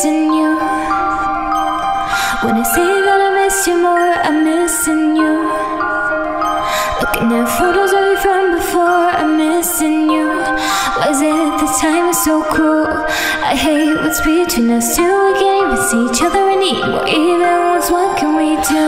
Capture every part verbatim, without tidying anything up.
missing you. When I say that I miss you more, I'm missing you. Looking at photos of you from before, I'm missing you. Was it the time was so cruel? I hate what's between us two. We can't even see each other anymore. Even once, what can we do?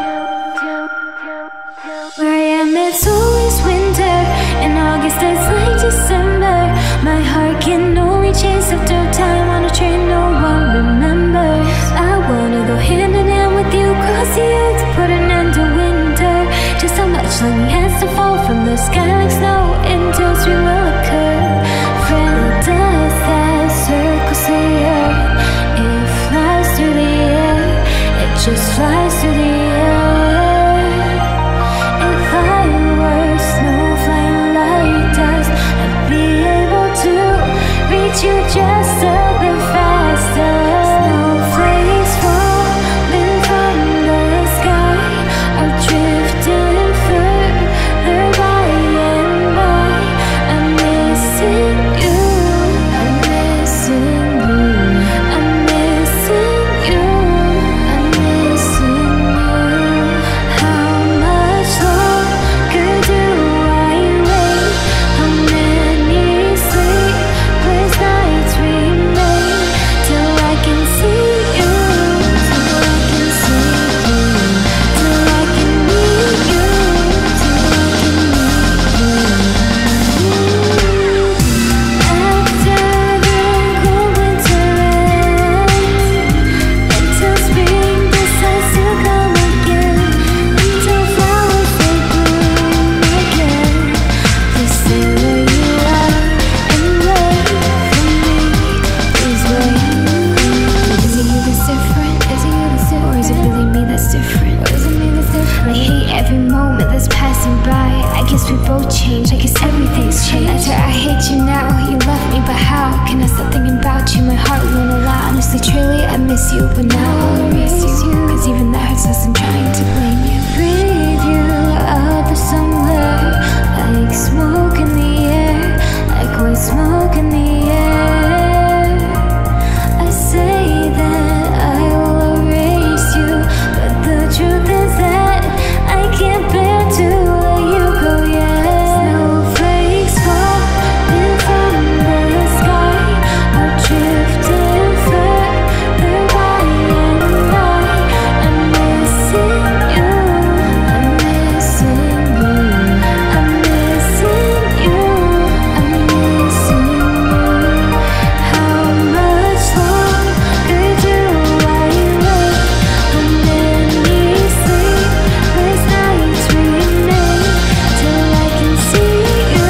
Where I am, it's always winter. In August, it's like December. My heart can only chase after time on a train no one remembers. I wanna go hand in hand with you, cross the earth to put an end to winter. Just how much lightning has to fall from the sky like snow until spring will occur. Friend, the dust that circles the earth, it flies through the air. It just flies through the air. If I were snow flying like dust, I'd be able to reach you just a bit faster. Snowflakes falling from the sky are drifting further by and by. I'm missing you. I'm missing you. I'm missing you. I'm missing you. How much longer do I wait? How many sleepless nights remain till I can see you? Till I can see you. Till I can meet you. Till I can meet you. After the cold winter ends, until spring decides to come again, until flowers they bloom again. Please stay where you are and wait for me. Please wait. Is it you that's different? Is it you that's different? Or is it really me that's different? Or is it me that's different? I hate every moment that's passing by. I guess we both change. I guess everything's changed. After I hate you now, you left me, but how can I stop thinking about you? My heart won't allow. Honestly, truly, I miss you, but now I'll miss you. Cause even that hurts less than trying to blame you. Breathe you out there somewhere, like smoke in the air, like white smoke in the air. I say that I will erase you, but the truth is that I can't bear to let you go yet. Snowflakes falling from the sky are drifting further by and by. I'm missing you. I'm missing you. I'm missing you. I'm missing you. How much longer do I wait? How many sleepless nights remain till I can see you?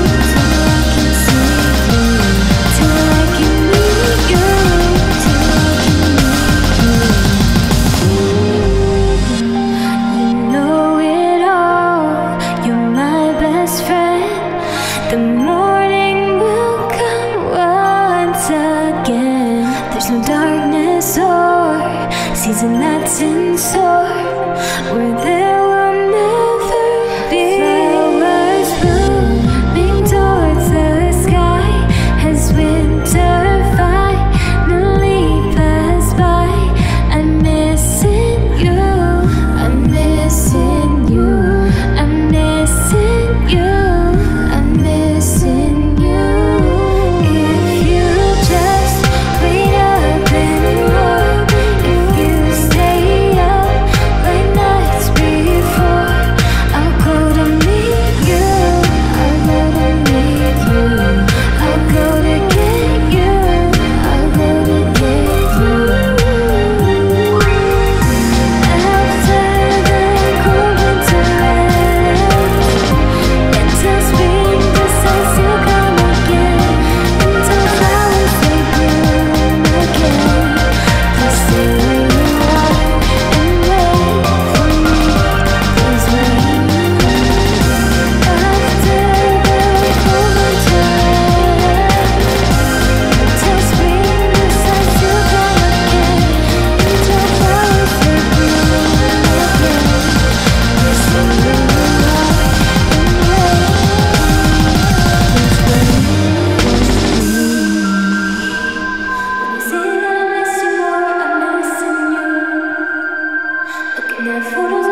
Till I can see you. Till I can meet you. Till I can meet you. You know it all. You're my best friend. The morning will come once again. There's no darkness or season that's in store where there will never be flowers blooming towards the sky as winter finally passed by. I'm missing you. I'm missing you. I'm missing you. I'm missing you. If you just wait up and roar, if you stay up like nights 내 푸른